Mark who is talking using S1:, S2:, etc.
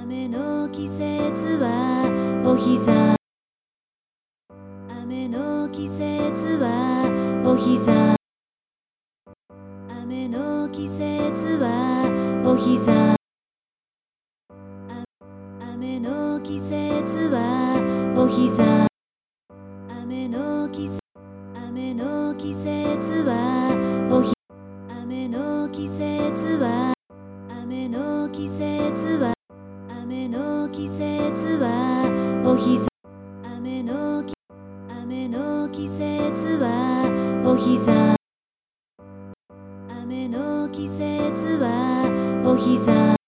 S1: 雨の季節はお日様。雨の季節はお日様。雨の季節はお日様。雨の季節はお日様。雨の季節はお日。雨の季節は雨の季節は雨の季節はお日様。雨の季節はお日様。雨の季節はお日様。